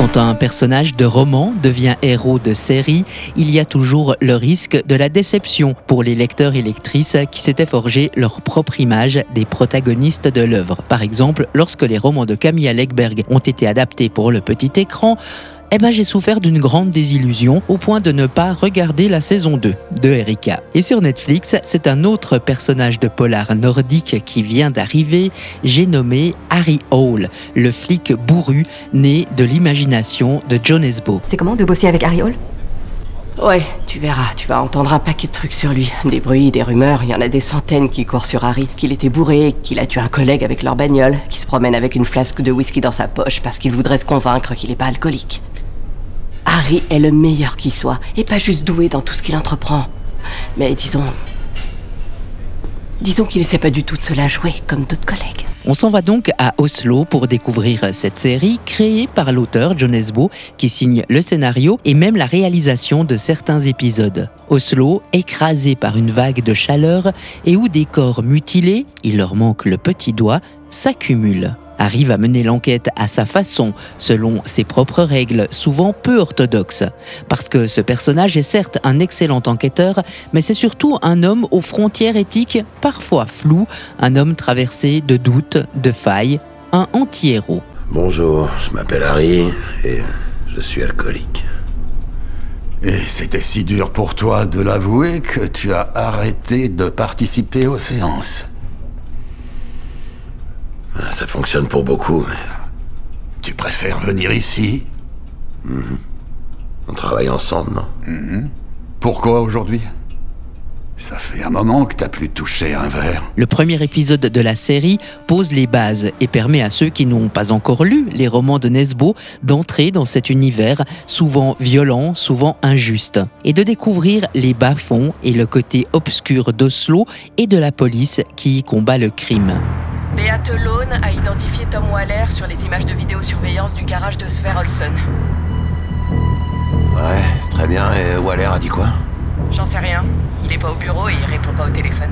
Quand un personnage de roman devient héros de série, il y a toujours le risque de la déception pour les lecteurs et lectrices qui s'étaient forgé leur propre image des protagonistes de l'œuvre. Par exemple, lorsque les romans de Camilla Läckberg ont été adaptés pour le petit écran, j'ai souffert d'une grande désillusion au point de ne pas regarder la saison 2 de Erika. Et sur Netflix, c'est un autre personnage de polar nordique qui vient d'arriver, j'ai nommé Harry Hole, le flic bourru né de l'imagination de Jon Esbo. C'est comment de bosser avec Harry Hole ? Ouais, tu verras, tu vas entendre un paquet de trucs sur lui. Des bruits, des rumeurs, il y en a des centaines qui courent sur Harry. Qu'il était bourré, qu'il a tué un collègue avec leur bagnole, qu'il se promène avec une flasque de whisky dans sa poche parce qu'il voudrait se convaincre qu'il n'est pas alcoolique. Harry est le meilleur qui soit, et pas juste doué dans tout ce qu'il entreprend. Mais disons qu'il essaie pas du tout de se la jouer comme d'autres collègues. On s'en va donc à Oslo pour découvrir cette série créée par l'auteur Jon Esbo qui signe le scénario et même la réalisation de certains épisodes. Oslo, écrasé par une vague de chaleur et où des corps mutilés, il leur manque le petit doigt, s'accumulent. Harry va mener l'enquête à sa façon, selon ses propres règles, souvent peu orthodoxes. Parce que ce personnage est certes un excellent enquêteur, mais c'est surtout un homme aux frontières éthiques parfois floues, un homme traversé de doutes, de failles, un anti-héros. Bonjour, je m'appelle Harry et je suis alcoolique. Et c'était si dur pour toi de l'avouer que tu as arrêté de participer aux séances. Ça fonctionne pour beaucoup, mais... Tu préfères venir ici ? On travaille ensemble, non ? Pourquoi aujourd'hui ? Ça fait un moment que t'as plus touché un verre. Le premier épisode de la série pose les bases et permet à ceux qui n'ont pas encore lu les romans de Nesbo d'entrer dans cet univers souvent violent, souvent injuste, et de découvrir les bas-fonds et le côté obscur d'Oslo et de la police qui y combat le crime. Beate Lone a identifié Tom Waller sur les images de vidéosurveillance du garage de Sverre Olsen. Ouais, très bien. Et Waller a dit quoi ? J'en sais rien. Il est pas au bureau et il répond pas au téléphone.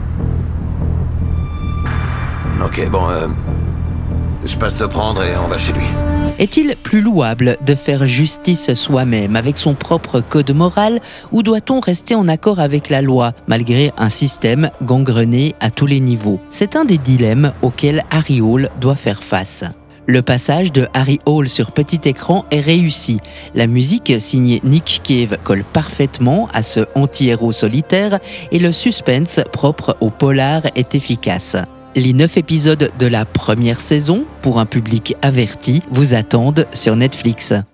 Ok, bon, je passe te prendre et on va chez lui. Est-il plus louable de faire justice soi-même avec son propre code moral ou doit-on rester en accord avec la loi malgré un système gangrené à tous les niveaux ? C'est un des dilemmes auxquels Harry Hole doit faire face. Le passage de Harry Hole sur petit écran est réussi. La musique signée Nick Cave colle parfaitement à ce anti-héros solitaire et le suspense propre au polar est efficace. Les 9 épisodes de la première saison, pour un public averti, vous attendent sur Netflix.